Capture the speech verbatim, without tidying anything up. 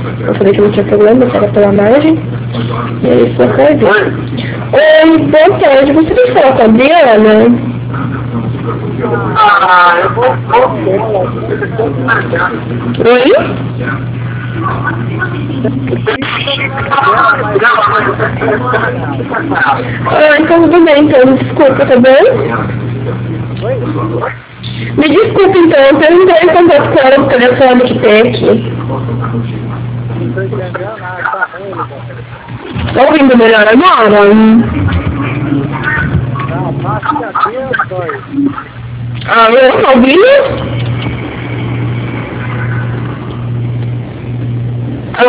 Eu falei que não tinha problema, que era pela margem. E aí foi perdido. Oi, boa tarde. Você quer falar com a Adriana? Ah, eu vou... Oi? Ah, então tudo bem, então. Desculpa, tá bom? Me desculpa, então. Eu não entrei em contato com ela no telefone que tem aqui. Tá ouvindo melhor agora? Ah, eu tô ouvindo?